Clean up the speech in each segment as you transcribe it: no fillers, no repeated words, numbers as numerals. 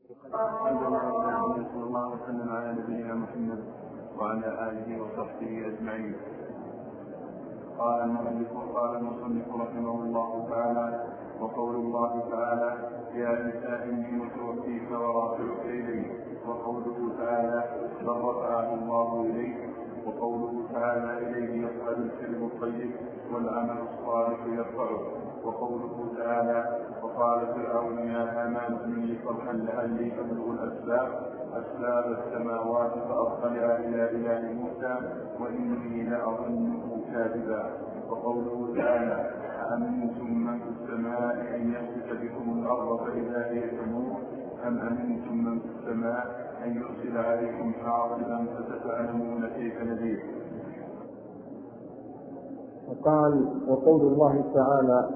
الحمد لله صلى الله وسلم على نبينا محمد وعلى آله وصحبه أجمعين. قال المصنف رحمه الله تعالى: وقول الله تعالى: يا عيسى إني متوفيك ورافعك إلي، وقوله تعالى: بل رفعه الله إليك، وقوله تعالى: إليه يصعد الكلم الطيب والعمل الصالح يرفعه، وقوله تعالى: وقال فرعون يا هامان ابن لي صرحا لعلي أبلغ أسباب السماوات فأطلع إلى إله موسى وإني لأظنه كاذبا، وقوله تعالى: أأمنتم من في السماء أن يخسف بكم الأرض فإذا هي تمور أم أمنتم من في السماء أن يرسل عليكم حاصبا فستعلمون كيف نذير. وقال: وقول الله تعالى: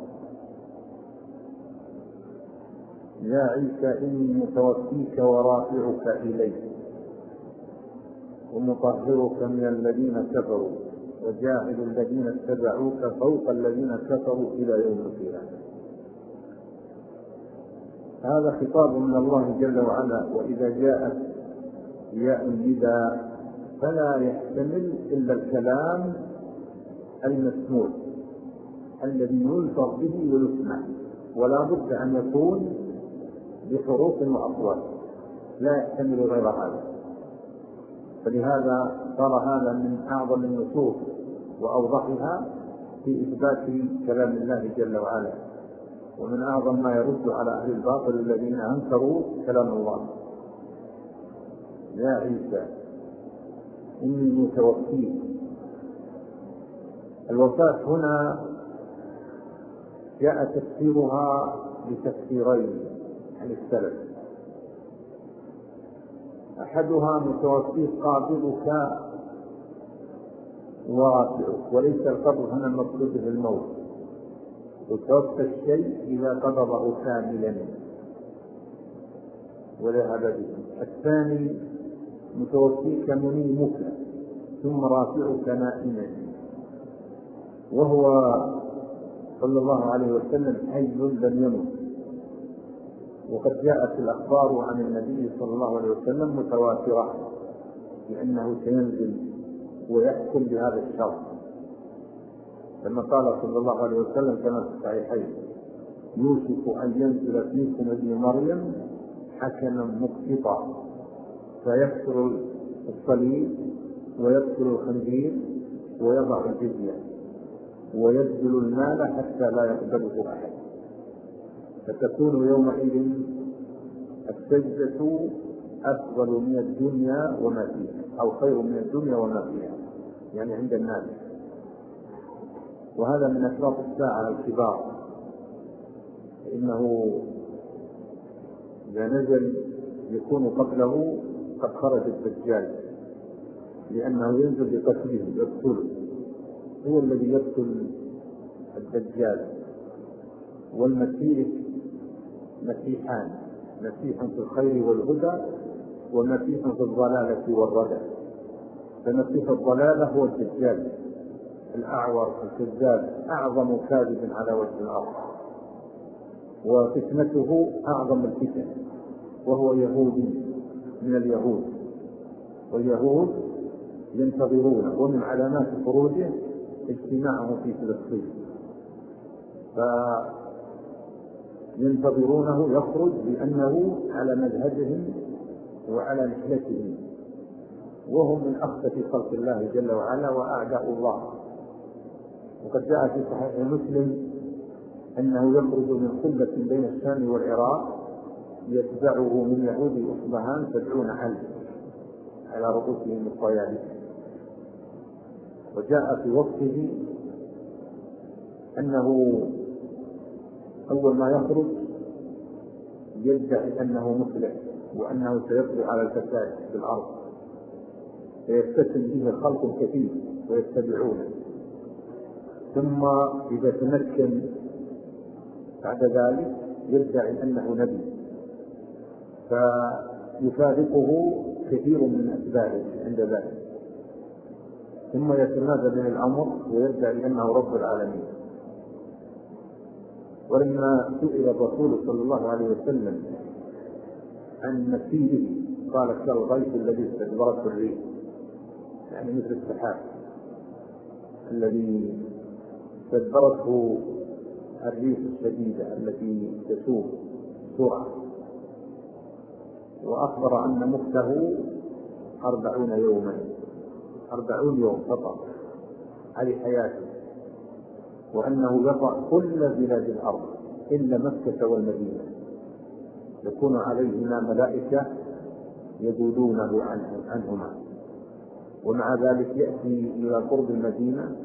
يا عيسى إني متوفيك ورافعك إلي ومطهرك من الذين كفروا وجاعل الذين اتبعوك فوق الذين كفروا إلى يوم القيامة. هذا خطاب من الله جل وعلا، وإذا جاءت ياء النداء فلا يحتمل إلا الكلام المسموع الذي يلفظ به ويسمع، ولا بد أن يكون بحروف وأصوات، لا يحتمل غير هذا. فلهذا صار هذا من أعظم النصوص وأوضحها في إثبات كلام الله جل وعلا، ومن أعظم ما يرد على أهل الباطل الذين أنكروا كلام الله. يا عيسى إني متوفيك. الوفاة هنا جاء تفسيرها بتفسيرين عن السلف: أحدها متوفيك قابضك ورافعك، وليس القبض هنا المقصود به الموت، وتوفى الشيء إذا قبضه كاملا وذهب به. الثاني متوفيك منيمك ثم رافعك نائما، وهو صلى الله عليه وسلم حي لم يمت. وقد جاءت الأخبار عن النبي صلى الله عليه وسلم متواترة بأنه سينزل ويحكم بهذا الشرط، لما قال صلى الله عليه وسلم كما في الصحيحين: يوشك أن ينزل فيكم ابن مريم حكما مقسطا فيكسر الصليب ويكسر الخنزير ويضع الجزية ويبذل المال حتى لا يقبله أحد، فتكون يومئذ السجدة أفضل من الدنيا وما فيها، أو خير من الدنيا وما فيها، يعني عند الناس. وهذا من أشراط الساعة الكبار، إنه إذا نزل يكون قبله قد خرج الدجال، لأنه ينزل بقتله يقتله، هو الذي يقتل الدجال. والمسيح مسيحان: مسيح في الخير والهدى، ومسيح في الضلالة والردى. فمسيح الضلالة هو الدجال الأعور الكذاب، أعظم كاذب على وجه الأرض، وفتنته أعظم الفتن، وهو يهودي من اليهود، واليهود ينتظرون، ومن علامات خروجه اجتماعه في فلسطين، فينتظرونه يخرج لأنه على مذهبهم وعلى نحلتهم، وهم من أخبث خلق الله جل وعلا وأعداء الله. وقد جاء في صحيح مسلم أنه يخرج من قبة بين الشام والعراق يتبعه من يهود أصبهان 70 ألف على رؤوسهم الطيالس. وجاء في وصفه أنه أول ما يخرج يدعي أنه مصلح وأنه سيقضي على الفساد في الأرض، فيستسلم به الخلق كثير ويتبعونه، ثم إذا تمكن بعد ذلك يدعي أنه نبي، فيفارقه كثير من أتباعه عند ذلك، ثم يتنازل من الأمر ويدعي أنه رب العالمين. ولما سئل الرسول صلى الله عليه وسلم عن مسيره قال كالغيث الذي استدبرته الريح، يعني مثل السحاب الذي استدبرته الريح الشديدة التي تسوق بسرعة. وأخبر أن مكته 40 يوما، 40 يوم فقط على حياته، وأنه يطأ كل بلاد الأرض إلا مكة والمدينة، يكون عليهما ملائكة يجودونه عنهما، ومع ذلك يأتي إلى قرب المدينة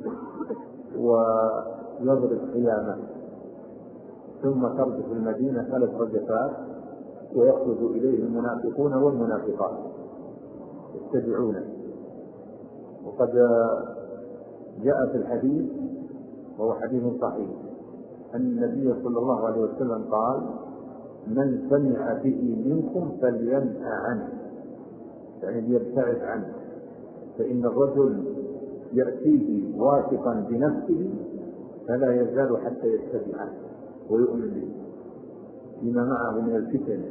ويضرب خيامه، ثم ترجف المدينة 3 رجفات ويخرج إليه المنافقون والمنافقات يتبعونه. وقد جاء في الحديث وهو حديث صحيح أن النبي صلى الله عليه وسلم قال: من سمع به منكم فلينأ عنه، يعني ليبتعد عنه، فإن الرجل يأتيه واثقا بنفسه فلا يزال حتى يتبعه ويؤمن به لما معه من الفتن.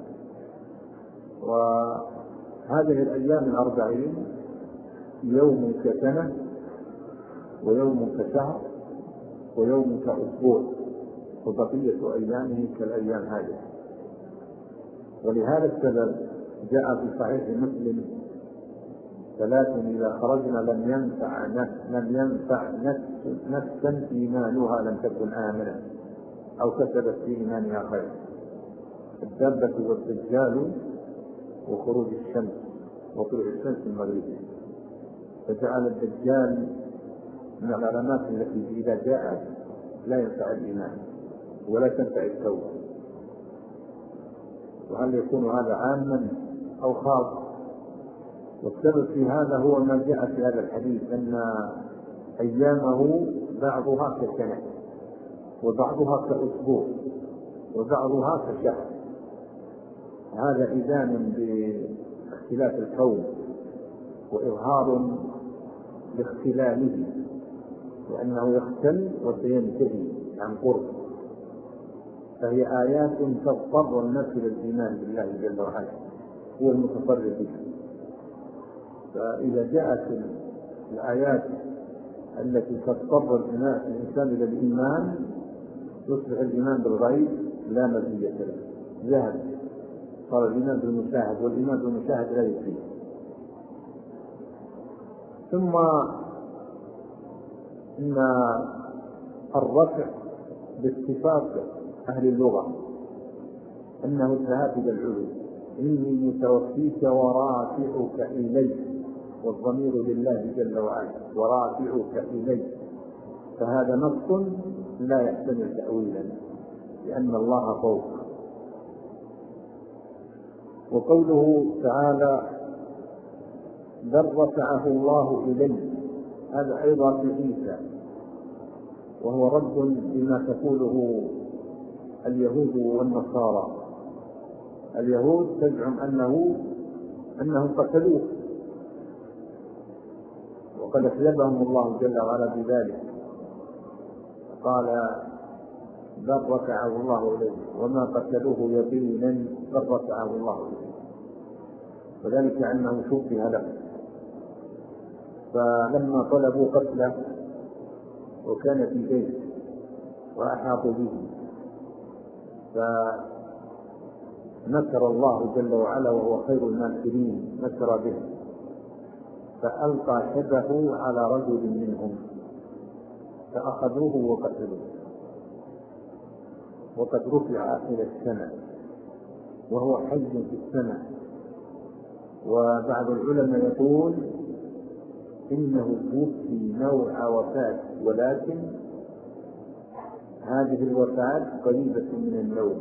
وهذه الأيام 40 يوم كسنة، ويوم كشهر، ويوم كأسبوع، وبقية أيامه كالأيام هذه. ولهذا السبب جاء في صحيح مسلم: 3 إذا خرجنا لم ينفع نفسا إيمانها لم تكن آمنة أو كسبت في إيمانها خير: الدابة والدجال وخروج الشمس وطلوع الشمس من مغربها. فجعل الدجال من العلامات التي إذا جاءت لا ينفع الإيمان ولا تنفع التوبة. وهل يكون هذا عاما أو خاص؟ والسبب في هذا هو ما جاء في هذا الحديث أن أيامه بعضها كسنة، وبعضها كأسبوع، وبعضها كشهر. هذا إذان باختلاف الكون وإظهار لاختلاله، لأنه يختل وسينتهي عن قرب. فهي آيات تضطر الناس إلى الإيمان بالله جل وعلا، هو المتصرف بها. فإذا جاءت الآيات التي تضطر الإنسان إلى الإيمان يصبح الإيمان بالغيب لا مزية له، ذهب، صار الإيمان بالمشاهد، والإيمان بالمشاهد لا يكفي. ثم إن الرفع باتفاق أهل اللغة أنه الذهاب إلى العلو: إني متوفيك ورافعك إلي، والضمير لله جل وعلا، ورافعك إلي. فهذا نص لا يحتمل تأويلا، لأن الله فوق. وقوله تعالى: بل رفعه الله إليه، هذا أيضا في عيسى، وهو رد بما تقوله اليهود والنصارى. اليهود تزعم أنهم قتلوه، وقد أكذبهم الله جل وعلا بذلك، قال: بل رفعه الله إليه وما قتلوه يقينا بل رفعه الله إليه، وذلك أنه شبه له. فلما طلبوا قتله وكان في بيت وأحاطوا به، فنكر الله جل وعلا وهو خير الماكرين، نكر به، فألقى شبهه على رجل منهم فأخذوه وقتلوه، وقد رفع إلى السماء وهو حي في السماء. وبعض العلماء يقول إنه توفي نوع وفاة، ولكن هذه الوفاة قريبة من النوم،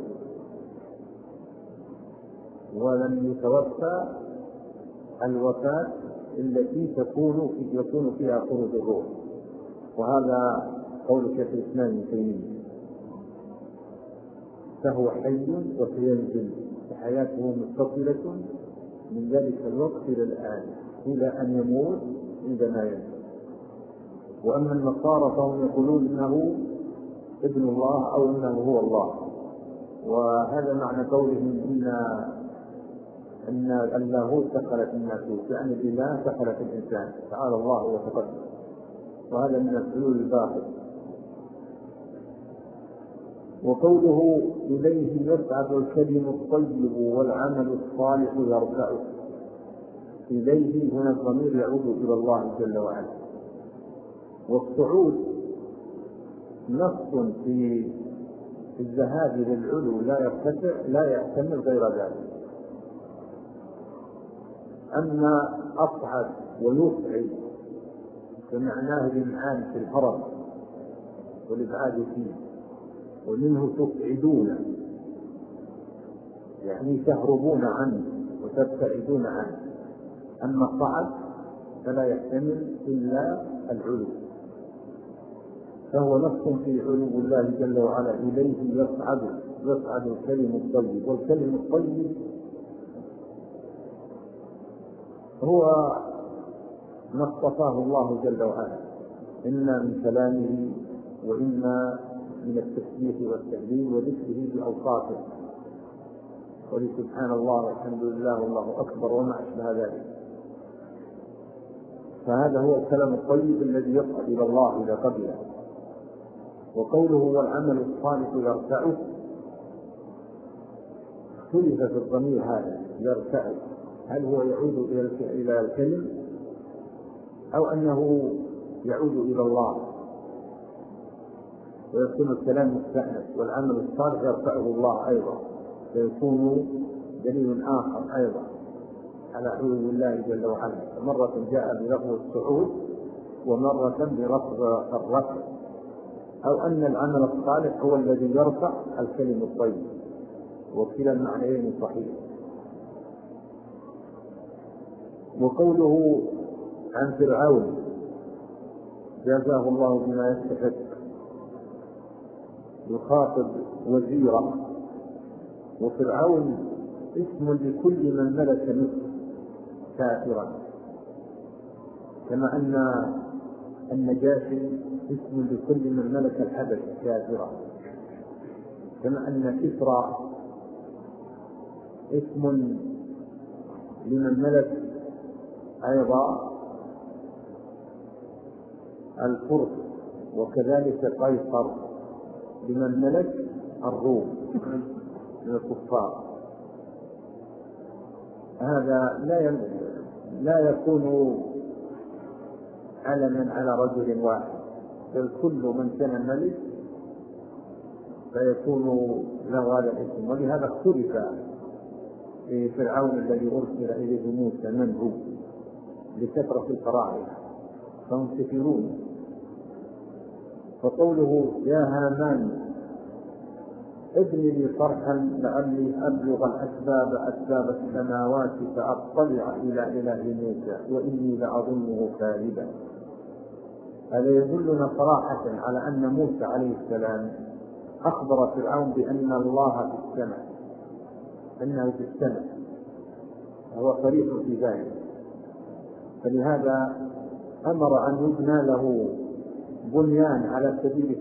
ولم يتوفى الوفاة التي يكون فيها خروج الروح. وهذا قول شيخ الإسلام ابن تيمية، فهو حي وسينزل، وحياته متصلة من ذلك الوقت إلى الآن، إلى أن يموت عندما ينزل. وأما النصارى فهم يقولون إنه ابن الله أو إنه هو الله، وهذا معنى قولهم إن أن اللاهوت دخلت الناسوت، يعني بلا دخلت الإنسان، تعالى الله وتقدم، وهذا من الحلول الباطل. وقوله إليه يصعد الكلم الطيب والعمل الصالح يرفعه، إليه هنا الضمير يعود إلى الله جل وعلا. والصعود نص في الذهاب إلى العلو لا يحتمل غير ذلك. أما أصعد ويصعد فمعناه الإمعان في الهرم والإبعاد فيه، ومنه تصعدون يعني تهربون عنه وتبتعدون عنه. أما الصعد فلا يحتمل إلا العلو، فهو نص في علو الله جل وعلا. إليه يصعد الكلم الطيب، والكلم الطيب هو ما اصطفاه الله جل وعلا، إما من كلامه وإما من التسبيح والتهليل وذكره بأوصافه، ولسبحان الله والحمد لله والله أكبر وما أشبه ذلك. فهذا هو الكلام الطيب الذي يصعد إلى الله إذا قبله. وقوله والعمل الصالح يرفعه، اختلف في الضمير هذا يرفعه، هل هو يعود إلى الكلم أو أنه يعود إلى الله، ويكون الكلام مستأنف، والعمل الصالح يرفعه الله أيضا، فيكون دليل آخر أيضا على علو الله جل وعلا. مرة جاء بلفظ الصعود ومرة بلفظ الرفع، أو أن العمل الصالح هو الذي يرفع الكلم الطيب، وكلا المعنيين صحيح. وقوله عن فرعون جزاه الله بما يستحق، يخاطب وزيرا، وفرعون اسم لكل من ملك مصر كافرا، كما أن النجاشي اسم لكل من ملك الحبش كافرا، كما أن كسرى اسم لمن ملك أيضا الفرس، وكذلك قيصر لمن ملك الروم من الكفار. هذا لا يكون علما على رجل واحد، بل كل من كان ملك فيكون له هذا الاسم. ولهذا اختلف في فرعون الذي أرسل إليه موسى من هو، لكثرة الفراعنة فهم كثيرون. فقوله يا هامان ابن لي صرحا لعلي أبلغ أسباب السماوات فأطلع إلى إله موسى وإني لأظنه كاذبا. هذا يدلنا صراحة على أن موسى عليه السلام أخبر فرعون بأن الله في السماء، أنه في السماء، وهو صريح في ذلك. فلهذا أمر أن يبنى له بنيان على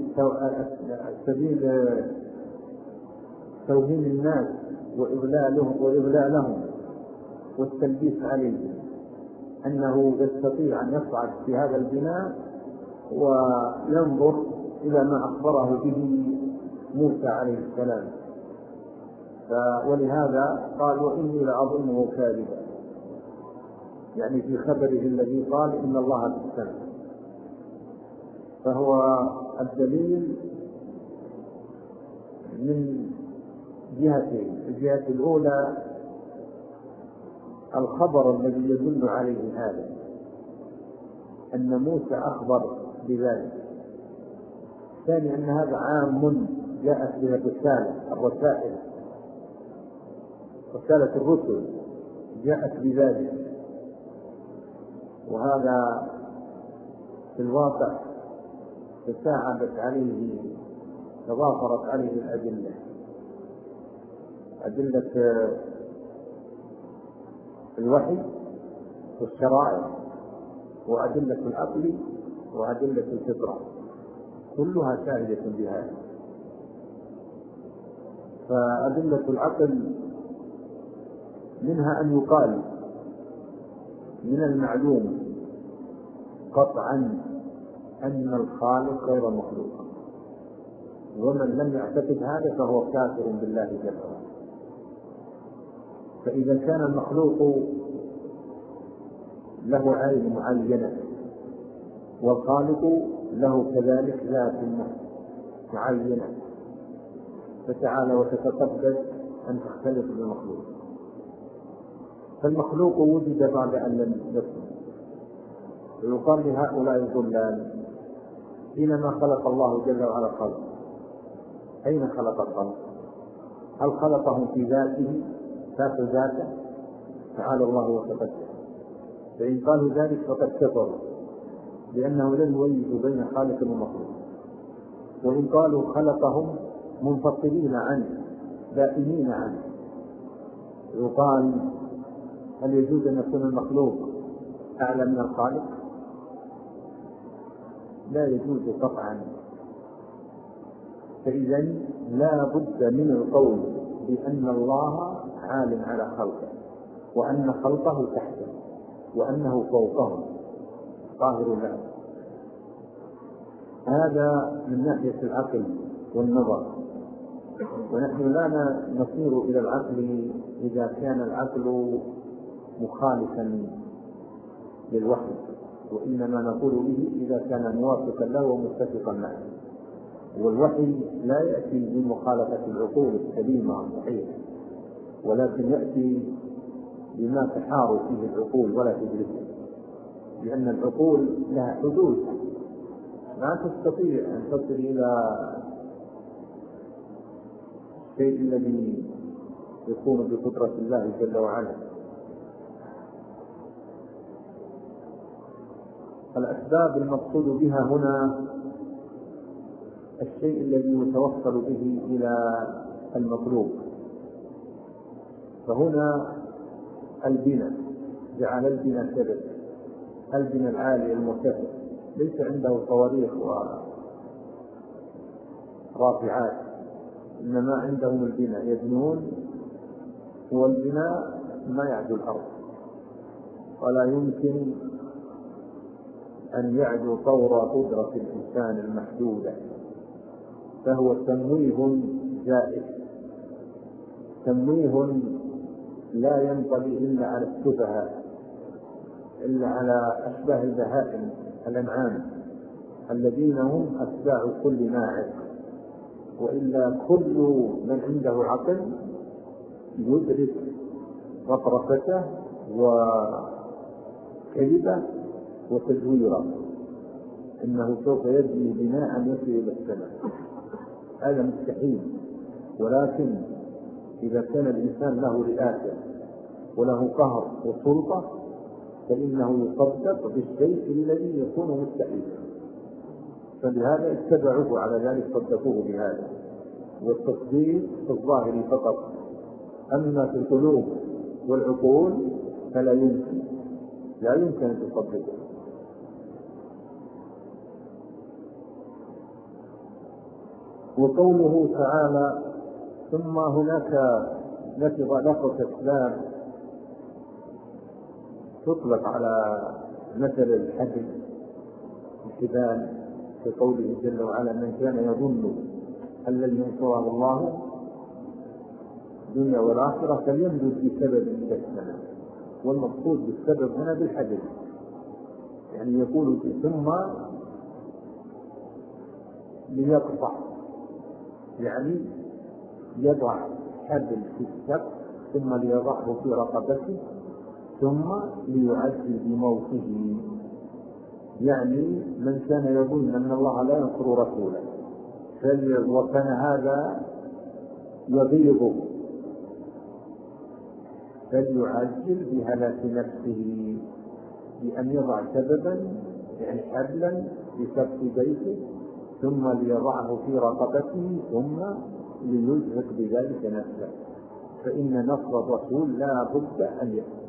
سبيل توهين الناس وإضلالهم والتلبيس عليهم، أنه يستطيع أن يصعد في هذا البناء وينظر إلى ما أخبره به موسى عليه السلام. ولهذا قال وإني لأظنه كاذبا، يعني في خبره الذي قال إن الله في السماء. فهو الدليل من جهتين: الجهة الأولى الخبر الذي يدل عليه هذا أن موسى أخبر بذلك. الثاني أن هذا عام جاءت به الرسائل، رسالة الرسل جاءت بذلك، وهذا في الواقع تساعدت عليه، تضافرت عليه الأدلة، أدلة الوحي والشرائع وأدلة العقل وأدلة الفطرة، كلها شاهدة بهذا. فأدلة العقل منها أن يقال من المعلوم قطعا أن الخالق غير مخلوق، ومن لم يعتقد هذا فهو كافر بالله جل وعلا. فإذا كان المخلوق له عين معينة والخالق له كذلك ذات معينة، فتعالى وتتقبل أن تختلف بالمخلوق. فالمخلوق وجد بعد أن لم يكن، ويقال لهؤلاء الضلال حينما خلق الله جل وعلا خلق، أين خلق الخلق؟ هل خلقهم في ذاته ذاته؟ تعالى الله وتقدم. فإن قالوا ذلك فقد كفروا، لأنه لم يميزوا بين خالق ومخلوق. وإن قالوا خلقهم منفصلين عنه دائمين عنه، يقال هل يجوز أن يكون المخلوق أعلى من الخالق؟ لا يجوز قطعا. فإذا لا بد من القول بأن الله عال على خلقه، وأن خلقه تحته، وأنه فوقهم قاهر له. هذا من ناحية العقل والنظر. ونحن لا نصير إلى العقل إذا كان العقل مخالفا للوحي، وإنما نقول به إذا كان موافقا له ومتفقا معه. والوحي لا يأتي بمخالفة العقول السليمة الصحيحة، ولكن يأتي بما تحار فيه العقول ولا تدركه، لأن العقول لها حدود، لا تستطيع أن تصل إلى الشيء الذي يكون بقدرة الله جل وعلا. الأسباب المقصود بها هنا الشيء الذي يتوصل به إلى المطلوب. فهنا البناء، جعل البناء سبب، البناء العالي المرتفع ليس عنده صواريخ ورافعات، إنما عندهم البناء يبنون، والبناء ما يعدو الأرض، ولا يمكن أن يعدو طور قدرة الإنسان المحدودة، فهو تمويه زائد، تمويه لا ينطلي إلا على السفهاء، إلا على أشباه البهائم الأنعام الذين هم أتباع كل ناعق. وإلا كل من عنده عقل يدرك رفرفته وكذبه وتزويره، إنه سوف يبني بناء يصل إلى السماء، هذا مستحيل. ولكن إذا كان الإنسان له رئاسة وله قهر وسلطة فإنه يصدق بالشيء الذي يكون مستحيلا، فلهذا اتبعوه على ذلك، صدقوه بهذا. والتصديق في الظاهر فقط، أما في القلوب والعقول فلا يمكن، لا يمكن أن تصدقه. وقوله تعالى ثم هناك لفظة أسباب تطلق على مثل الحبل الحبال، في قوله جل وعلا من كان يظن أن لن ينصره الله الدنيا والآخرة فليمدد بسبب إلى السماء. والمقصود بالسبب هنا بالحبل، يعني يقول ثم ليقطع، يعني يضع حبل في السقف ثم ليضعه في رقبته ثم ليعجل بموته. يعني من كان يظن أن الله لا ينصر رسوله وكان هذا يغيظه فليعجل بهلاك نفسه بأن يضع سببا، يعني حبلا لسقف بيته ثم ليضعه في رقبته ثم ليزهق بذلك نفسه، فإن نصر الرسول لا بد أن يكون.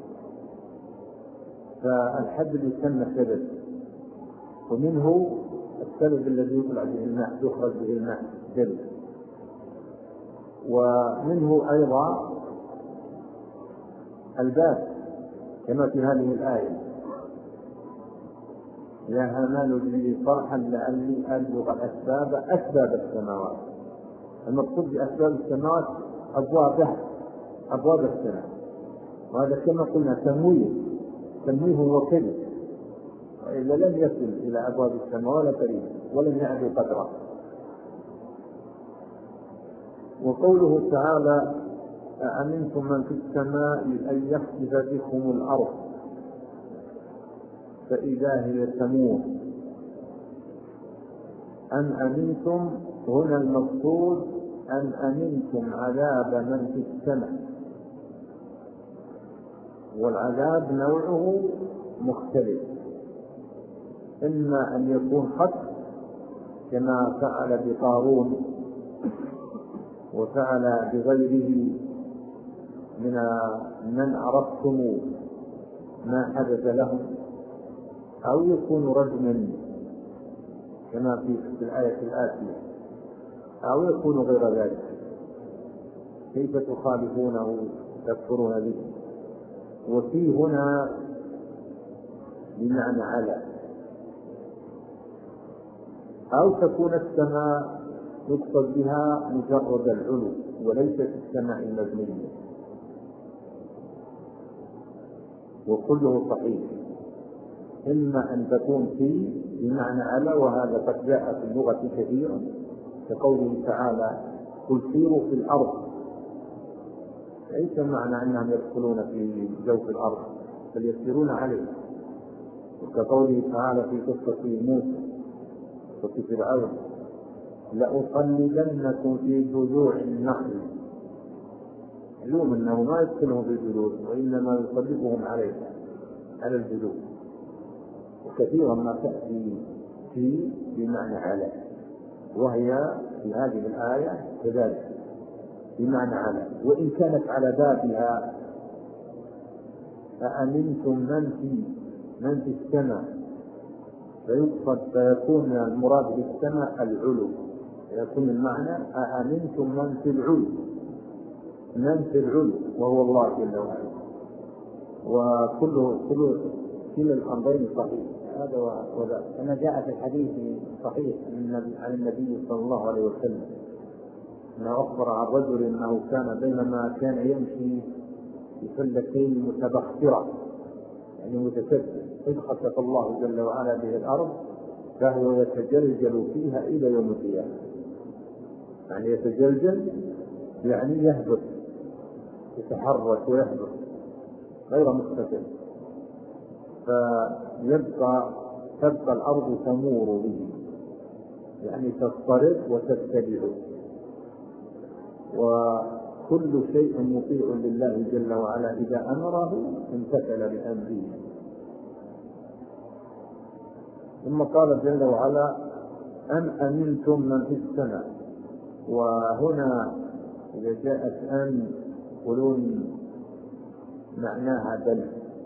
فالحبل يسمى سبب، ومنه السبب الذي يخرج به الماء جلد، ومنه أيضا الباب كما في هذه الآية: يا هامان ابن لي صرحا لعلي أبلغ أسباب السماوات. المقصود بأسباب السماوات أبواب السماء، وهذا كما قلنا تمويه وكذب، وإلا لم يصل إلى أبواب السماء ولا قريب ولم يعد قدره. وقوله تعالى: أأمنتم من في السماء أن يخسف بكم الأرض فإذا هي تمور. أن أمنتم هنا المقصود أن أمنتم عذاب من في السماء، والعذاب نوعه مختلف، إما أن يكون خسف كما فعل بقارون وفعل بغيره من عرفتم ما حدث لهم، أو يكون رجما كما في الآية الآتية، أو يكون غير ذلك. كيف تخالفونه تكفرون به؟ وفي هنا بمعنى على، أو تكون السماء يقصد بها مجرد العلو وليست السماء المبنية، وكله صحيح. إما أن تكون في بمعنى على، وهذا قد جاء في اللغة كثيرا، كقوله تعالى: قل سيروا في الأرض، ليس معنى أنهم يدخلون في جوف الأرض بل يسيرون عليها. وكقوله تعالى في قصة موسى وفي فرعون: لأصلبنكم في جذوع النخل. علوم أنه ما يدخلهم في الجذوع، وإنما يصلبهم عليها على الجذوع. وكثيرا ما تأتي في بمعنى على، وهي في هذه الآية كذلك بمعنى على، وإن كانت على بابها: أأمنتم من في السماء، فيكون المراد بالسماء العلو، يكون المعنى أأمنتم من في العلو وهو الله جل وعلا. وكل الأمرين صحيح، هذا وذاك، كما جاء في الحديث الصحيح عن النبي صلى الله عليه وسلم أنه أخبر عن رجل أنه كان بينما كان يمشي بفلتين متبخرة، يعني متكبر، إذ خسف الله جل وعلا به الأرض فهو يتجلجل فيها إلى يوم القيامة. يعني يتجلجل يعني يهبط، يتحرك ويهبط غير مستقر، تبقى الأرض تمور به، يعني تضطرب وتتبعه. وكل شيء مطيع لله جل وعلا، إذا أمره امتثل بأمره. ثم قال جل وعلا: أم أمنتم من في السماء. وهنا إذا جاءت أن يقولون معناها بل،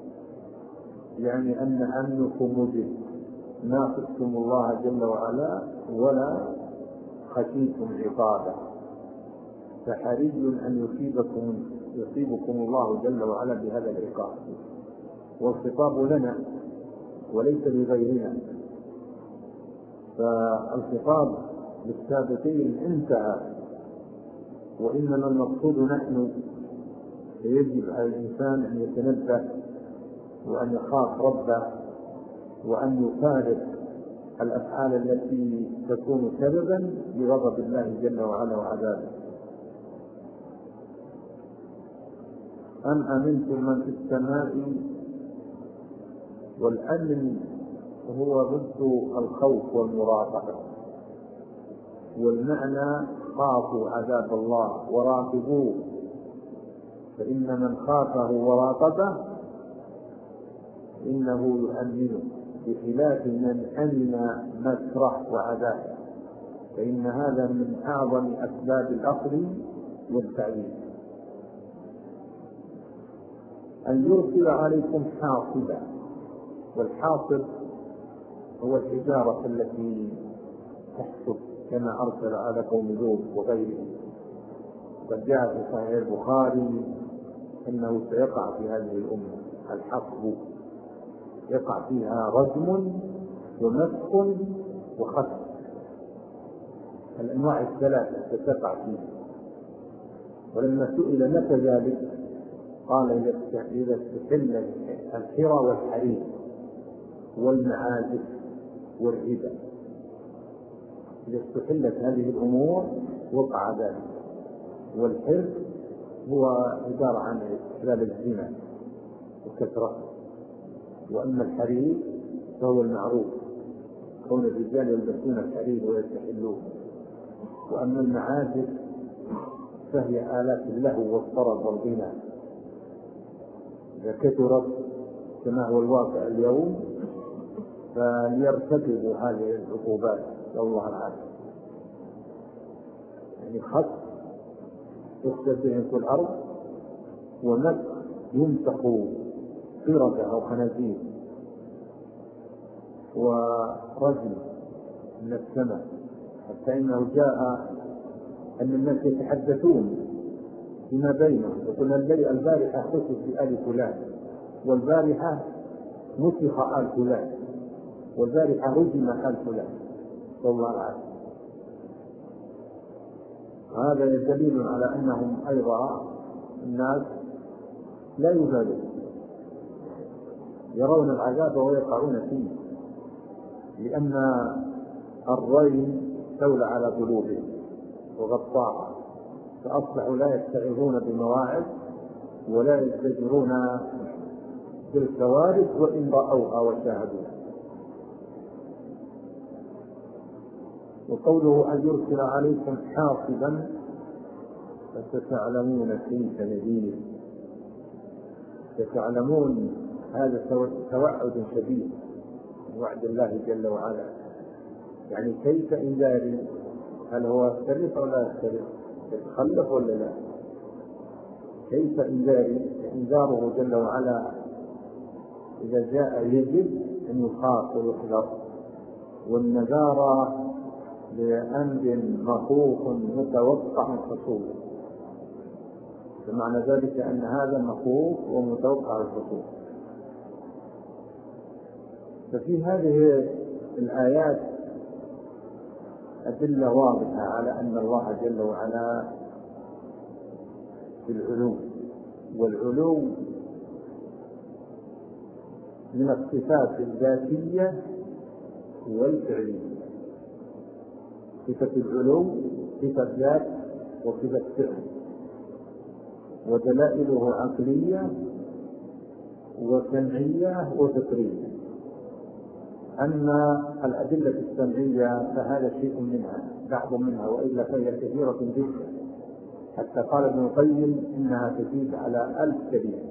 يعني أن أمنكم وجد، ما خفتم الله جل وعلا ولا خشيتم عقابه، فحري أن يصيبكم الله جل وعلا بهذا العقاب. والخطاب لنا وليس لغيرنا، فالخطاب للسابقين انتهى، وإنما المقصود نحن. فيجب على الإنسان أن يتنبه وأن يخاف ربه، وأن يفارق الأفعال التي تكون سببا لغضب الله جل وعلا وعذابه. أم أمنتم من في السماء. والأمن هو ضد الخوف والمراقبة، والمعنى خافوا عذاب الله وراقبوه، فإن من خافه وراقبه إنه يؤمنه، بخلاف من أمن مكره وعذابه، فإن هذا من أعظم أسباب الأخذ والتعليم. أن يرسل عليكم حاصبا، والحاصب هو الحجارة التي تحسب، كما أرسل على قوم لوط وغيره. قد جاء في صحيح البخاري أنه سيقع في هذه الأمة الحصب، يقع فيها رجم ومسخ وخسف، الأنواع الثلاثة ستقع فيها. ولما سئل متى ذلك قال إذا استحل الحرى والحرير والمعازف والربا، إذا استحلت هذه الأمور وقع ذلك. والحر هو عبارة عن استحلال الزنا وكثرته، وأما الحرير فهو المعروف، كون الرجال يلبسون الحرير ويستحلون. وأما المعازف فهي آلات اللهو والطرب والغنى، إذا كثرت كما هو الواقع اليوم فليرتكبوا هذه العقوبات، نسأل الله العافية. يعني خط يفسد بهم في الأرض، ومسخ يمسخ قردة أو خنازير، ورجل من السماء، حتى إنه جاء أن الناس يتحدثون فيما بينهم، يقول البارحة خسف بآل فلان، والبارحة مسخ آل فلان، والبارحة رجم آل فلان، صلى الله عليه وسلم. هذا دليل على أنهم أيضا الناس لا يبالون، يرون العذاب ويقعون فيه، لأن الرين استولى على قلوبهم وغطاها، فأصبحوا لا يتعظون بمواعظ ولا يزدجرون بالكوارث وإن رأوها وشاهدوها. وقوله أن يرسل عليكم حاصبا فستعلمون كيف نذير، ستعلمون هذا توعد شديد من وعد الله جل وعلا. يعني كيف إنذاري؟ هل هو يسترف أو لا يسترف؟ يتخلف ولا لا؟ كيف إنذاري؟ إنذاره جل وعلا إذا جاء يجب أن يخاف ويحذر، والنذار بأمر مخوف متوقع حصول، فمعنى ذلك أن هذا مخوف ومتوقع الحصول. ففي هذه الآيات أدلة واضحة على أن الله جل وعلا في العلو، والعلو من الصفات الذاتية والفعلية. صفة العلو صفة ذات وصفة فعل، ودلائله عقلية وسمعية وفطرية. أما الأدلة السمعية فهذا شيء منها، بعض منها، وإلا فهي كثيرة جدا، حتى قال ابن القيم إنها تزيد على 1000 دليل،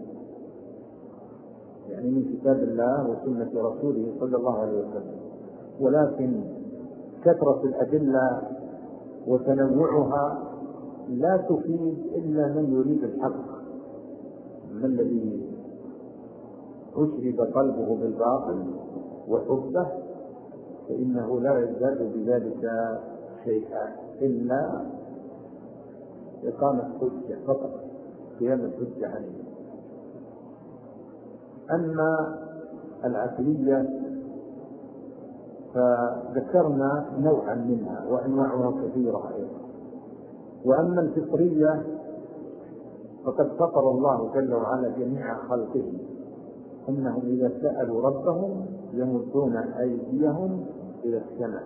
يعني من كتاب الله وسنة رسوله صلى الله عليه وسلم. ولكن كثرة الأدلة وتنوعها لا تفيد إلا من يريد الحق، من الذي أشرب قلبه بالباطل وحبه فإنه لا يزداد بذلك شيئا إلا إقامة حجة فقط، قيام الحجة عليه. أما العقلية فذكرنا نوعا منها وأنواعها كثيرة أيضا. وأما الفطرية فقد فطر الله جل وعلا جميع خلقه أنهم إذا سألوا ربهم يمدون أيديهم إلى السماء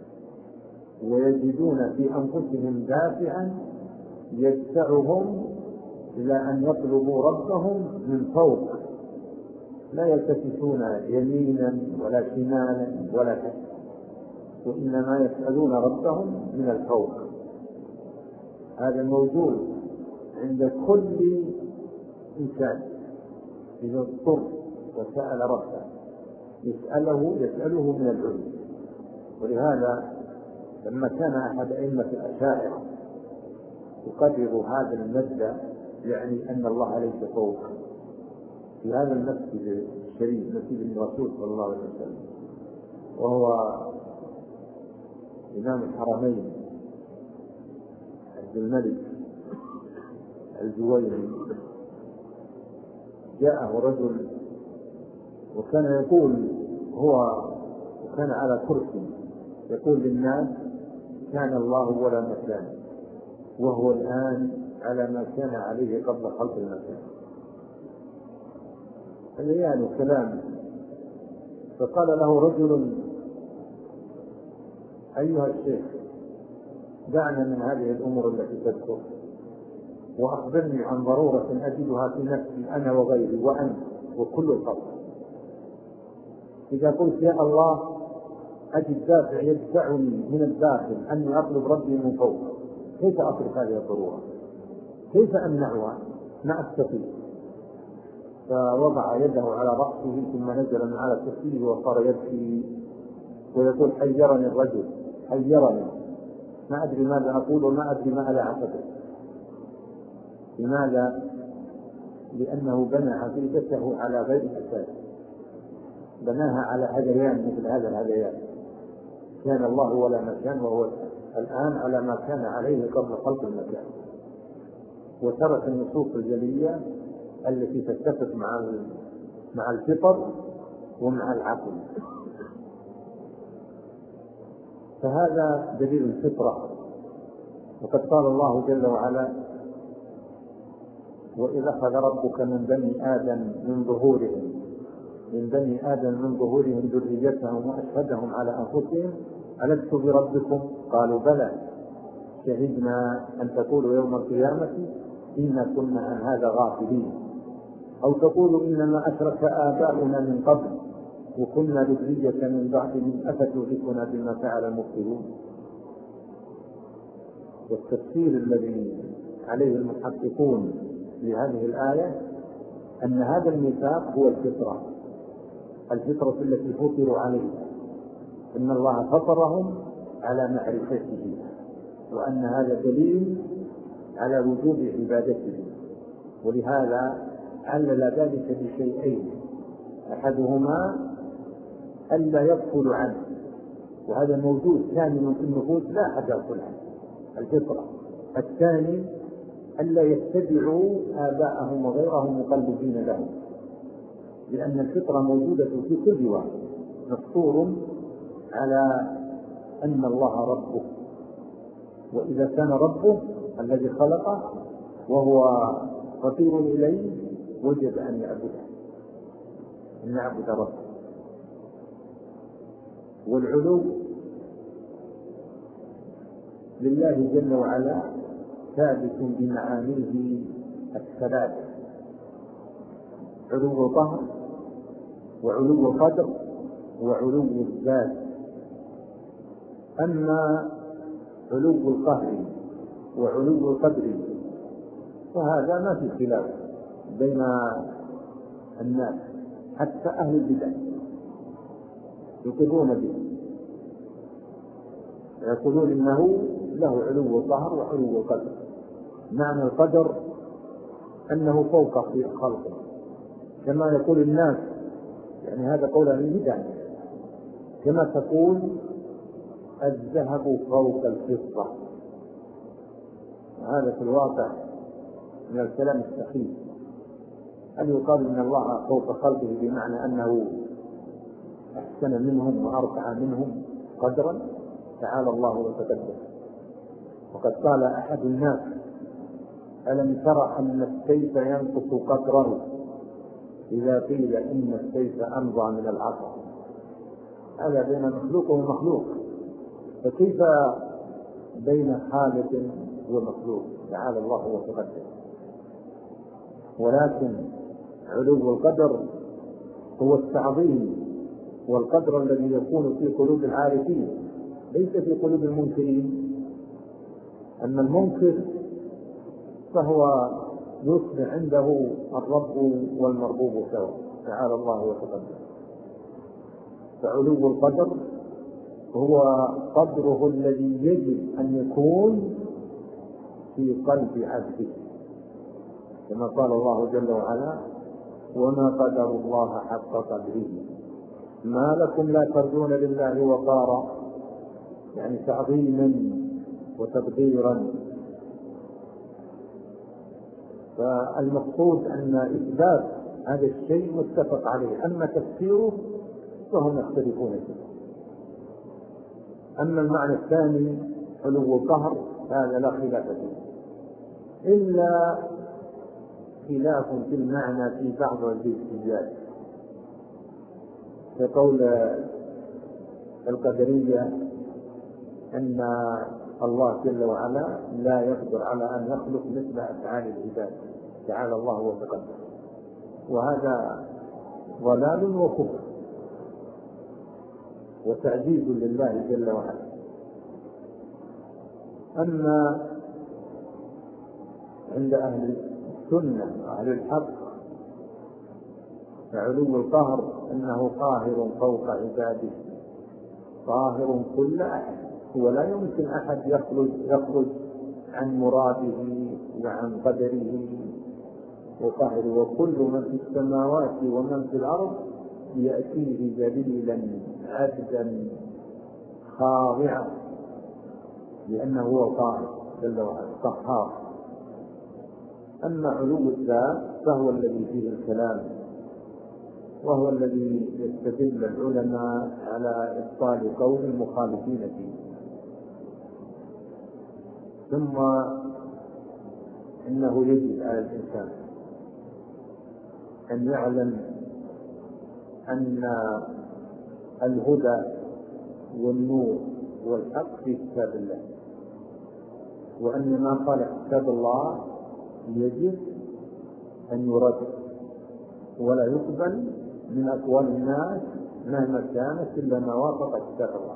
ويجدون في أنفسهم دافعا يدفعهم إلى أن يطلبوا ربهم من فوق، لا يلتفتون يمينا ولا شمالا ولا تحت، وإنما يسألون ربهم من الفوق. هذا موجود عند كل إنسان إذا اضطر وسأل ربه يسأله من العلو. ولهذا لما كان أحد أئمة الأشاعرة يقرر هذا المبدأ، يعني أن الله ليس فوق، في هذا المسجد الشريف مسجد الرسول صلى الله عليه وسلم، وهو إمام الحرمين عبد الملك الجويني جاءه رجل وكان يقول هو وكان على كرسي يقول للناس كان الله ولا مكان، وهو الآن على ما كان عليه قبل خلق المكان. هذا يعني كلام. فقال له رجل: أيها الشيخ، دعنا من هذه الأمور التي تذكر وأخبرني عن ضرورة أجدها في نفسي أنا وغيري وأنت وكل الخلق. إذا قلت يا الله أجد دافع يدفعني من الداخل أني أطلب ربي من فوق، كيف أصرف هذه الضرورة؟ كيف أمنعها؟ ما أستطيع. فوضع يده على رأسه ثم نزل من على كرسيه وصار يبكي ويقول: حيرني الرجل، حيرني، ما أدري ماذا أقول وما أدري ما لا أعتقد. لماذا؟ لأنه بنى عقيدته على غير أساس، بناها على هذيان مثل هذا الهذيان: كان الله ولا مكان، وهو الآن على ما كان عليه قبل خلق المكان، وترك النصوص الجلية التي تتفق مع الفطر ومع العقل. فهذا دليل الفطرة. وقد قال الله جل وعلا: وإذا أخذ ربك من بني آدم من ظهورهم ذريتهم وأشهدهم على أنفسهم ألست بربكم؟ قالوا بلى شهدنا أن تقولوا يوم القيامة إنا كنا عن هذا غافلين، أو تقولوا إنما أشرك آباؤنا من قبل وكنا ذرية من بعدهم أفتهلكنا بما فعل المفسدون. والتفسير الذي عليه المحققون لهذه الآية أن هذا الميثاق هو الفطرة التي فطروا عليها، إن الله فطرهم على معرفته، وأن هذا دليل على وجوب عبادته. ولهذا علل ذلك بشيئين: أحدهما ألا يغفل عنه، وهذا موجود ثاني في النفوس لا أحد يغفل عنه، الفطرة. الثاني ألا يتبعوا آباءهم وغيرهم مقلدين لهم، لأن الفطرة موجودة في كل واحد، مفطور على أن الله ربه، وإذا كان ربه الذي خلقه وهو فقير إليه وجب أن يعبد ربه. والعلو لله جل وعلا ثابت بمعانيه الثلاثة: علو طهر، وعلو قدر، وعلو الذات. أما علو القهر وعلو القدر فهذا ما في خلاف بين الناس، حتى أهل البدع يقرون به، يقولون إنه له علو الظهر وعلو القدر. معنى القدر أنه فوق خلقه، كما يقول الناس، يعني هذا قول أهل البدع، كما تقول الذهب فوق الفضة. هذا في الواقع من الكلام السخيف. هل يقال إن الله فوق خلقه بمعنى أنه أحسن منهم وأرفع منهم قدرا؟ تعالى الله وتقدم. وقد قال أحد الناس: ألم تر أن السيف ينقص قدره إذا قيل إن السيف أمضى من العصا؟ هذا بين مخلوق ومخلوق، فكيف بين خالق ومخلوق؟ تعالى الله وتقدم. ولكن علو القدر هو التعظيم والقدر الذي يكون في قلوب العارفين، ليس في قلوب المنكرين. أما المنكر فهو يصبح عنده الرب والمربوب سواء، تعالى الله وتقدم. فعلو القدر هو قدره الذي يجب أن يكون في قلب عبده، كما قال الله جل وعلا: وما قدر الله حق قدره ما لكم لا ترجون لله وقارا، يعني تعظيما وتقديرا. فالمقصود أن إثبات هذا الشيء متفق عليه، أما تفسيره فهم يختلفون فيه. أما المعنى الثاني علو القهر هذا لا خلاف فيه، إلا خلاف في المعنى في بعض الاجتهاد، كقول القدرية أن الله جل وعلا لا يقدر على أن يخلق مثل أفعال العباد، تعالى الله وتقدم، وهذا ضلال وكفر وتعجيز لله جل وعلا. أما عند أهل السنة وأهل الحق فعلو القهر أنه قاهر فوق عباده، قاهر كل أحد، ولا يمكن أحد يخرج عن مراده وعن قدره وقهر، وكل من في السماوات ومن في الأرض يأتيه ذليلا عبدا خاضعا، لأنه هو القاهر جل وعلا القهار. أما علو الذات فهو الذي فيه الكلام، وهو الذي يستدل العلماء على إبطال قول المخالفين فيه. ثم إنه يجب على الإنسان أن يعلم أن الهدى والنور والحق في كتاب الله، وأن ما خالف كتاب الله يجب أن يرد ولا يقبل من أقوال الناس مهما كانت إلا ما وافق كتاب الله.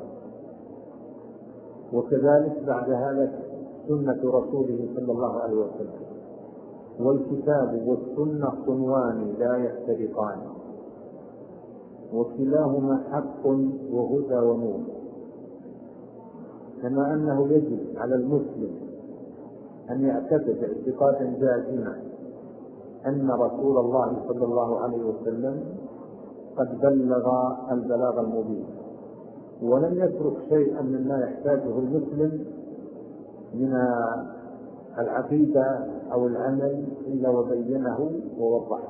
وكذلك بعد هذا سنة رسوله صلى الله عليه وسلم، والكتاب والسنة صنوان لا يفترقان، وكلاهما حق وهدى ونور. كما أنه يجب على المسلم أن يعتقد اعتقادا جازما أن رسول الله صلى الله عليه وسلم قد بلغ البلاغ المبين، ولم يترك شيئا مما يحتاجه المسلم من العقيدة أو العمل إلا وبينه ووضحه.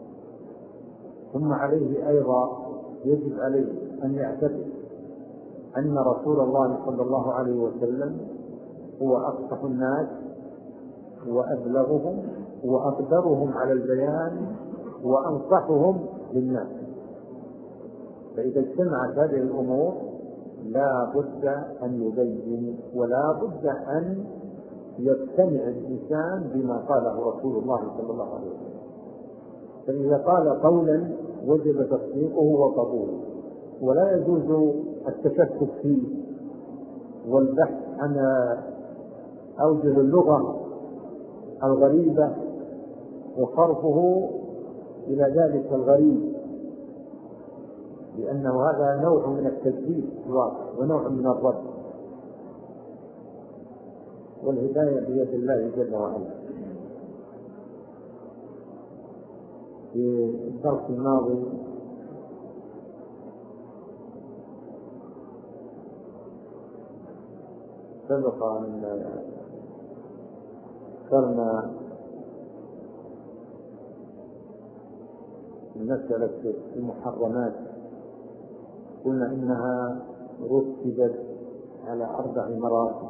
ثم عليه أيضا يجب عليه أن يعتقد أن رسول الله صلى الله عليه وسلم هو أفصح الناس وأبلغهم وأقدرهم على البيان وأنصحهم للناس. فإذا اجتمعت هذه الأمور لا بد أن يبين، ولا بد أن يقتنع الإنسان بما قاله رسول الله صلى الله عليه وسلم. فإذا قال قولا وجب تصديقه وقبوله، ولا يجوز التشكك فيه والبحث عن أوجه اللغة الغريبة وصرفه إلى ذلك الغريب، لأنه هذا نوع من التكذيب ونوع من الرد. والهداية بيد الله جل وعلا. في الدرس الماضي سبق أن ذكرنا مسألة المحرمات، قلنا إنها رتبت على 4 مراتب: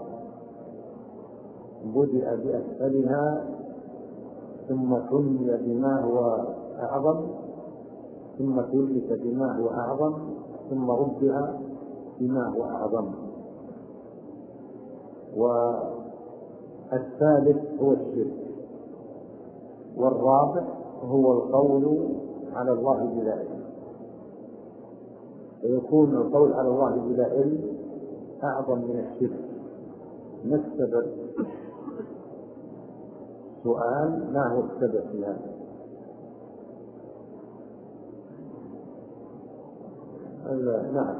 بدأ بأسفلها، ثم كمل بما هو أعظم، ثم كلف بما هو أعظم، ثم ربع بما هو أعظم. والثالث هو الشرك، والرابع هو القول على الله بلا علم. ويكون القول على الله بلا علم أعظم من الشرك. ما السبب؟ سؤال: ما هو السبب في هذا؟ نعم،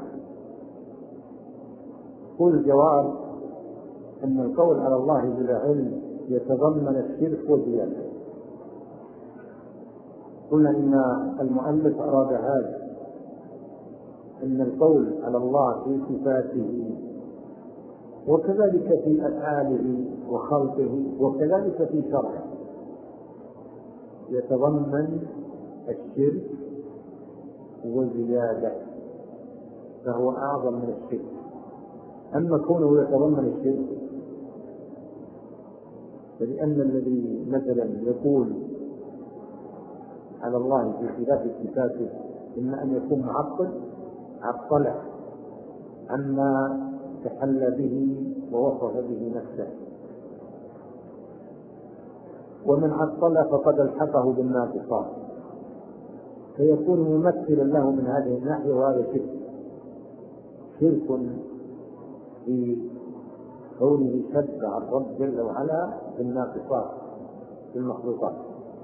قل الجواب أن القول على الله بلا علم يتضمن الشرك والزيادة. قلنا إن المؤلف أراد هذا، أن القول على الله في صفاته وكذلك في أفعاله وخلقه وكذلك في شرعه يتضمن الشرك وزيادة، فهو أعظم من الشرك. أما كونه يتضمن الشرك فلأن الذي مثلا يقول على الله في خلاف صفاته إما أن يكون عطله عما تحلى به ووصف به نفسه، ومن عطل فقد الحقه بالناقصات، فيكون ممثلا له من هذه الناحية، وهذا شرك في كونه شبع الرب جل وعلا بالناقصات في المخلوقات.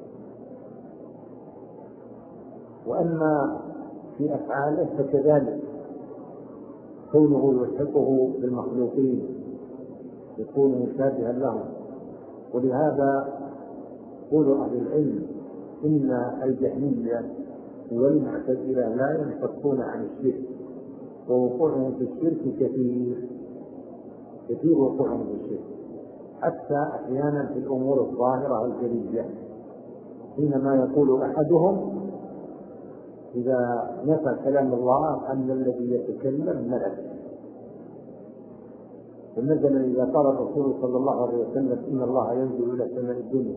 وأما في أفعاله فكذلك، كونه يلحقه بالمخلوقين يكون مشابها لهم. ولهذا يقول أهل العلم إن الجهمية والمعتزلة لا ينفكون عن الشرك، ووقوعهم في الشرك كثير وقوعهم في الشرك، حتى أحيانا في الأمور الظاهرة الجلية، حينما يقول أحدهم إذا نفى كلام الله أن الذي يتكلم ملك. فمثلا إذا قال الرسول صلى الله عليه وسلم إن الله ينزل إلى سماء الدنيا،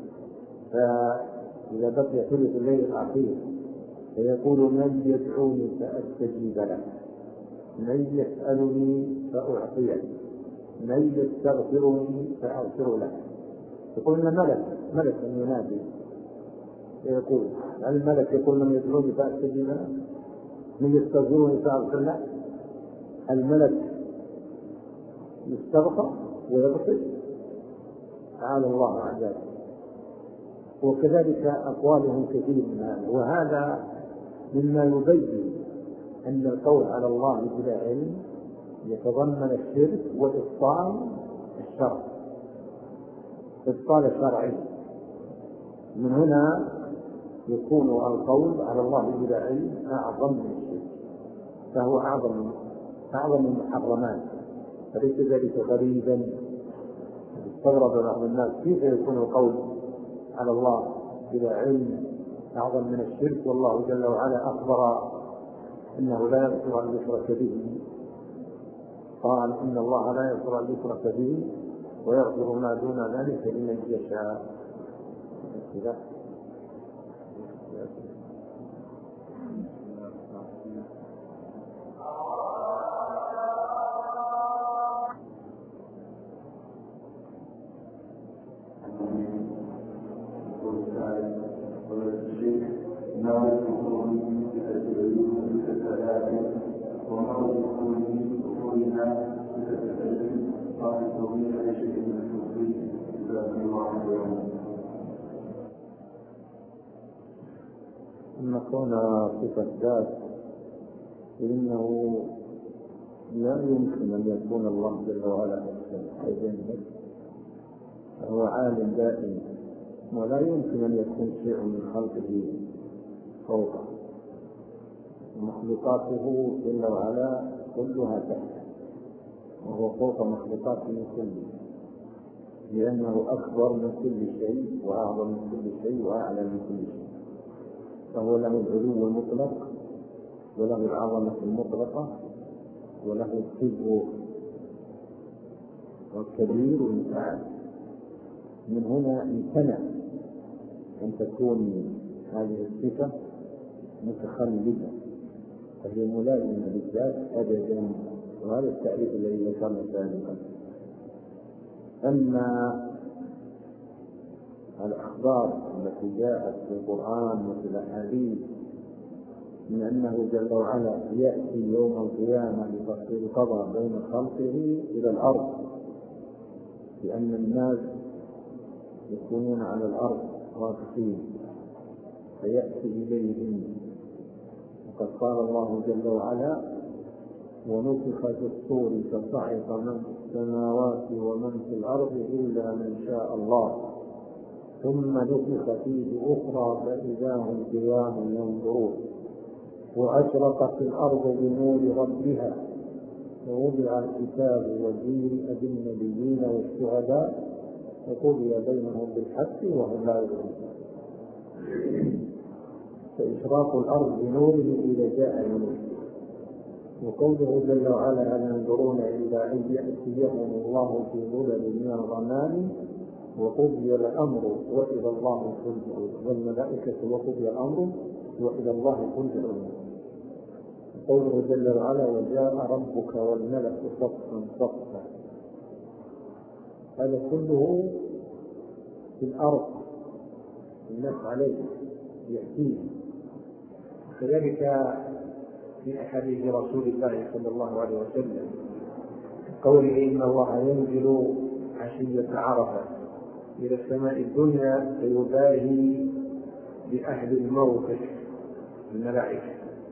فإذا بقي ثلث الليل الأخير فيقول من يدعوني فأستجيب له، من يسألني فأعطيه، من يستغفرني فأغفر له. يقول إن ملك ينادي، يقول الملك يقول من يدعوني فأستجيب له، من يستغفرني فأغفر له. الملك يستغفر ويغفر، تعالى الله عن ذلك. وكذلك أقوالهم كثير من هذا، وهذا مما يبين أن القول على الله بلا علم يتضمن الشرك والإبطال الشرعي، إبطال الشرعي. من هنا يكون القول على الله بلا علم أعظم من الشرك، فهو أعظم المحرمات. فليس ذلك غريبا. استغرب بعض الناس كيف يكون القول على الله بلا علم أعظم من الشرك، والله جل وعلا أخبر إنه لا يغفر أن يشرك به. قال إن الله لا يغفر أن يشرك به ويغفر ما دون ذلك لمن يشاء. أما كون صفة ذات فإنه لا يمكن أن يكون الله جل وعلا أجنبي، فهو عالم دائم، ولا يمكن أن يكون شيء من خلقه فوقه، ومخلوقاته جل وعلا كلها تحته، وهو فوق مخلوقاته كله، لأنه أكبر من كل شيء وأعظم من كل شيء وأعلى من كل شيء، فهو له العلو المطلق وله العظمة المطلقة وله الكبر والكبير والمتعال. من هنا امتنع أن تكون هذه الصفة متخلفة، فهي ملازمة للذات أبدا، وهذا التعريف الذي ذكرنا سابقا. أما الأخبار التي جاءت في القرآن وفي الأحاديث من أنه جل وعلا يأتي يوم القيامة لتفصيل القضاء بين خلقه إلى الأرض، لأن الناس يكونون على الأرض واقفين فيأتي إليهم، وقد قال الله جل وعلا ونفخ في الصور فصعق من في السماوات ومن في الأرض إلا من شاء الله ثم نفخ فيه أخرى فإذا هم قيام ينظرون وأشرقت الأرض بنور ربها ووضع الكتاب وجيء بالنبيين والشهداء وقضي بينهم بالحق وهم لا يظلمون. فإشراق الأرض بنوره إذا جاء النور. وقوله جل وعلا: هل ينظرون إلا أن يأتيهم الله في ظلل من الغمام وقضي الأمر وإلى الله ترجع والملائكة وقضي الأمر وإلى الله ترجع الأمور. قوله جل وعلا: وجاء ربك والملك صفا صفا. هذا كله في الأرض الناس عليه يأتيه. كذلك في أحاديث رسول الله صلى الله عليه وسلم قوله: إن الله ينزل عشية عرفة إلى السماء الدنيا فيباهي بأهل الموقف الملائكة.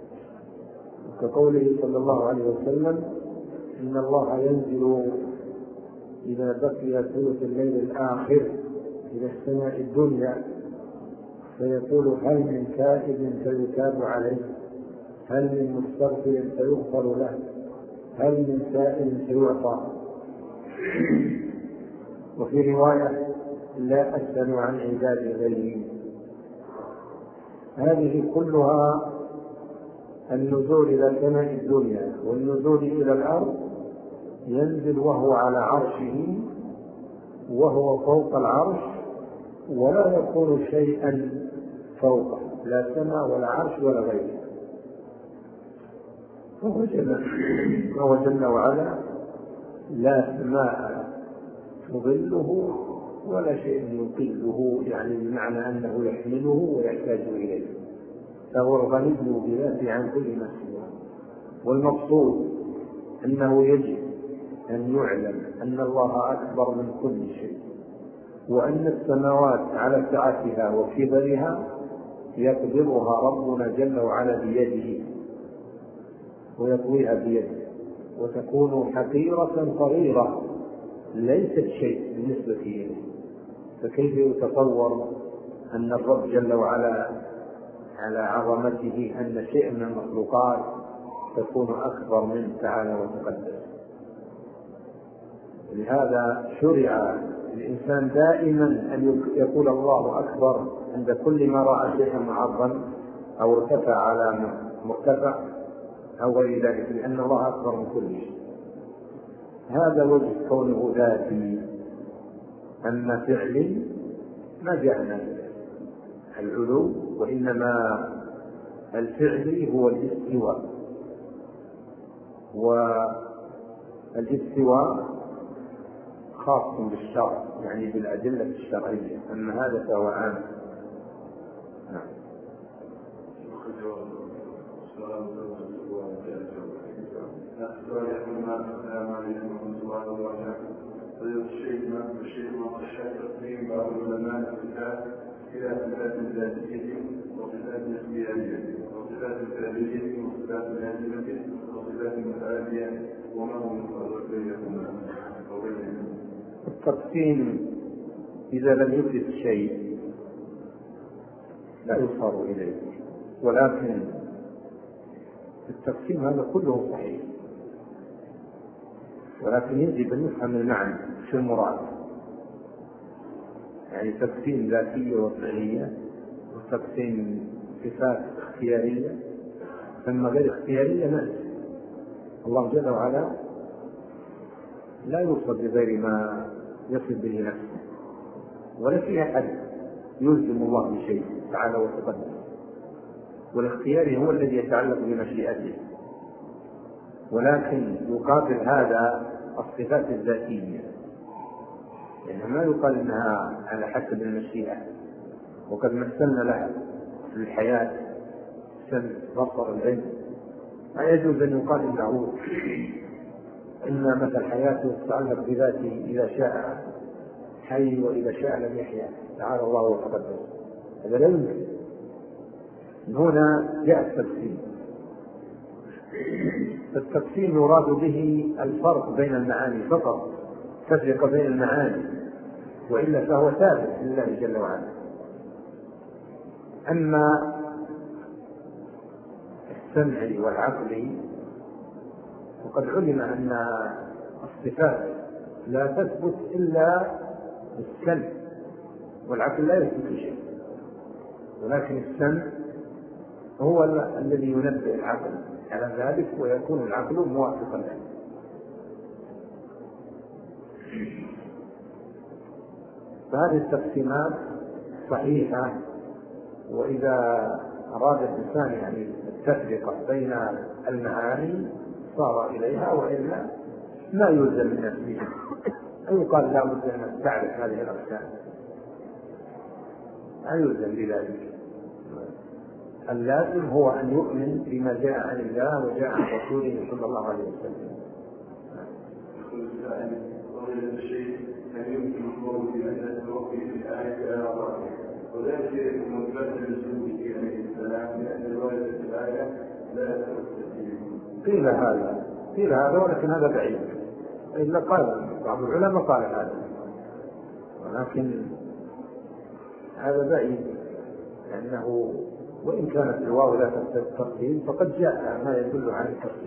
كقوله صلى الله عليه وسلم: إن الله ينزل إذا بقي ثلث الليل الآخر إلى السماء الدنيا فيقول: هل من تائب فيتاب عليه؟ هل من مستغفر فيغفر له؟ هل من سائل فيعطى؟ وفي رواية: لا أسأل عن عبادي غيري. هذه كلها النزول إلى سماء الدنيا والنزول إلى الأرض، ينزل وهو على عرشه وهو فوق العرش، ولا يكون شيئا فوقه، لا سماء ولا عرش ولا غيره. وهو جل وعلا لا سماء تظله ولا شيء يقله، يعني بمعنى أنه يحمله ويحتاج إليه، فهو الغني بذاته عن كل ما سواه. والمقصود أنه يجب أن يعلم أن الله أكبر من كل شيء، وأن السماوات على سعتها وكبرها يقدرها ربنا جل وعلا بيده ويطويها بيده، وتكون حقيرة صغيرة ليست شيء بالنسبة إليه. فكيف يتصور أن الرب جل وعلا على عظمته أن شيء من المخلوقات تكون أكبر منه تعالى وتقدس؟ لهذا شرع الإنسان دائما أن يقول الله أكبر عند كل ما رأى شيئا معظم أو ارتفع على مرتفع أو غير ذلك، لأن الله أكبر من كل شيء. هذا وجه كونه ذاتي. أما فعلي ما جاءنا العلو، وإنما الفعلي هو الاستواء، والاستواء خاص بالشرع، يعني بالأدلة الشرعية، أما هذا فهو عام. نعم. السلام عليكم ورحمة الله وبركاته. الشيخ مقشى تقديم بعض العلماء إلى صفات ذاتية وصفات اختيارية وصفات فعلية وصفات لازمة وصفات متعالية، وما هو الفرق بينهما وبينهما؟ التقسيم إذا لم يثبت شيء لا يصار إليه، ولكن التقسيم هذا كله صحيح، ولكن يجب أن يفهم المعنى في المراد. يعني تقسيم ذاتية وفعلية، وتقسيم صفات اختيارية، ثم غير اختيارية نفس. الله جل وعلا لا يوصف بغير ما يصف به نفسه، ولا فيها أحد يلزم الله بشيء تعالى وتقدم. والاختيار هو الذي يتعلق بمشيئته، ولكن يقابل هذا الصفات الذاتية، يعني ما يقال انها على حسب المشيئة، وقد مثلنا لها في الحياة سمع بصر العلم. ما يجوز ان يقال انه ان مثل حياته تتعلق بذاته، اذا شاء حي واذا شاء لم يحيا، تعالى الله وتقدم. هذا لا يمكن. هنا جاء التقسيم. التقسيم يراد به الفرق بين المعاني فقط، تفرق بين المعاني، وإلا فهو ثابت لله جل وعلا. أما السمع والعقل وقد علم أن الصفات لا تثبت إلا بالسمع، والعقل لا يثبت شيء، ولكن السمع هو الذي ينبه العقل على ذلك ويكون العقل موافقا له. فهذه التقسيمات صحيحة، وإذا أراد الإنسان يعني التفرقة بين المعاني صار إليها، وإلا لا يلزم من نفسه أن يقال لا بد أن تعرف هذه الأقسام، لا يلزم بذلك. اللازم هو أن يؤمن بما جاء عن الله وجاء عن رسوله صلى الله عليه وسلم. الشيء هل يمكن القول بأن التوقف في الآية على ظاهره، وذلك يكون مثل السلوك عليه السلام لأن الوالد في الآية لا يتوقف. قيل هذا ولكن هذا بعيد، إلا قال بعض العلماء قال هذا، ولكن هذا بعيد، لأنه وإن كانت الواو لا تقتضي الترتيب فقد جاء ما يدل على الترتيب.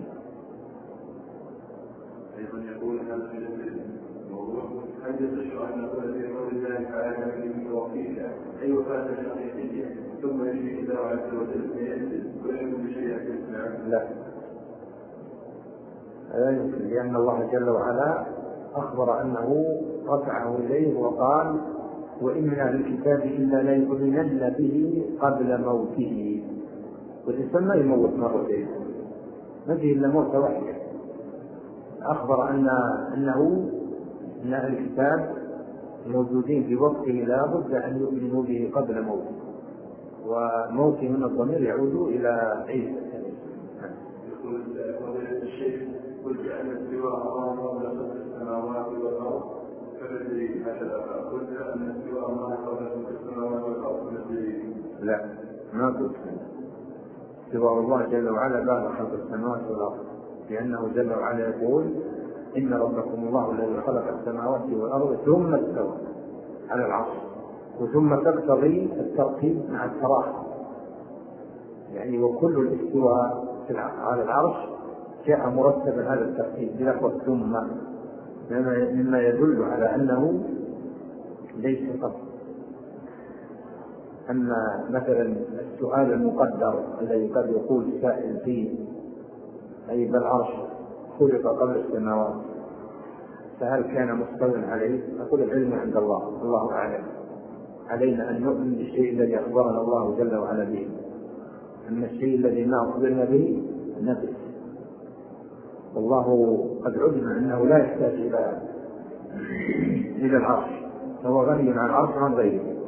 أيضا يقول هذا الموضوع هل يصح أن نقول في قول الله تعالى في توقيفها أي وفاة شقيقية ثم يجي إلى عز وجل فينزل ويكون بشيء الإسلام؟ لا يمكن، لأن الله جل وعلا أخبر أنه رفعه إليه وقال وإن من أهل الكتاب إلا ليؤمنن به قبل موته، والإنسان ما يموت مرتين، ما فيه إلا موت واحدة. أخبر أنه إن أهل الكتاب موجودين في وقته لا بد أن يؤمنوا به قبل موته، وموته من الضمير يعود إلى عيسى. يقول فضيلة الشيخ قلت أن استواء الله قبل خلق السماوات والأرض فندري هكذا، قلت أن استواء الله قبل خلق السماوات والأرض فندري. لا، ما قلت استواء الله جل وعلا بعد خلق السماوات والأرض، لأنه جل وعلا يقول إن ربكم الله الذي خلق السماوات والأرض ثم استوى على العرش، وثم تقتضي الترتيب مع التراخي، يعني وكل الاستواء على العرش جاء مرتبا هذا الترتيب بلفظ ثم، مما يدل على أنه ليس قط. أما مثلا السؤال المقدر الذي قد يقول سائل فيه أي بالعرش خلق قبل السماوات فهل كان مستوى عليه؟ أقول العلم عند الله، الله أعلم. علينا أن نؤمن بالشيء الذي أخبرنا الله جل وعلا به، أما الشيء الذي ما أخبرنا به نقص، والله قد علم أنه لا يحتاج إلى العرش، فهو غني عن العرش عن غيره،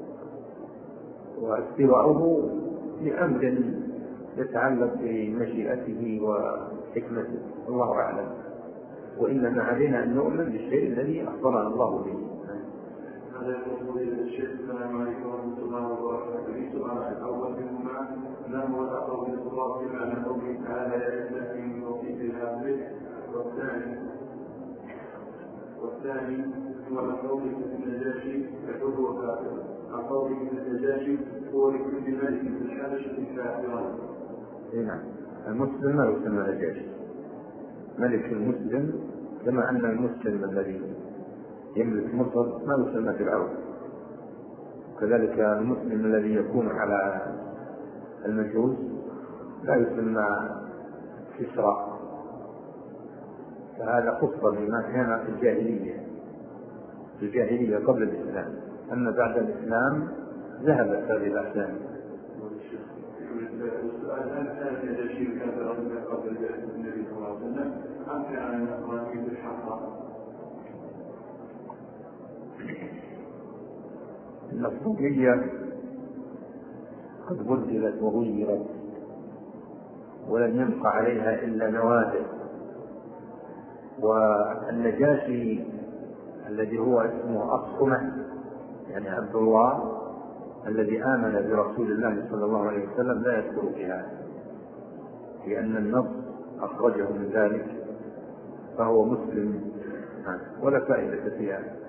واستواءه لأمر يتعلق بمشيئته وحكمته، الله أعلم. وإنما علينا أن نؤمن بالشيء الذي أخبرنا الله به. هذا يقول الشيخ السلام عليكم ورحمة الله وبركاته. سؤال الأول منهما ما هو الأقرب للصواب بمعنى قوله تعالى يأتي من توقيت الهامل، والثاني هو عن قوله النجاشي يحب وكافر، عن قوله النجاشي هو لكل ملك في الحبشة كافرا. نعم، المسلم ما يسمى نجاشي، ملك المسلم، كما أن المسلم الذي يملك مصر ما يسمى فرعون، كذلك المسلم الذي يكون على المجوس لا يسمى كسرى، فهذا خص بما كان في الجاهلية قبل الإسلام، أما بعد الإسلام ذهبت هذه الأحكام. والسؤال هل كان النجاشي كافرا قبل النبي صلى الله عليه وسلم أم كان نصرانيا بالحق؟ النصرانية قد بدلت وغيرت ولم يبق عليها إلا نوادر، والنجاشي الذي هو اسمه أصمة يعني عبد الله الذي آمن برسول الله صلى الله عليه وسلم لا يذكر بها، لأن النص أخرجه من ذلك فهو مسلم ولا فائدة فيها.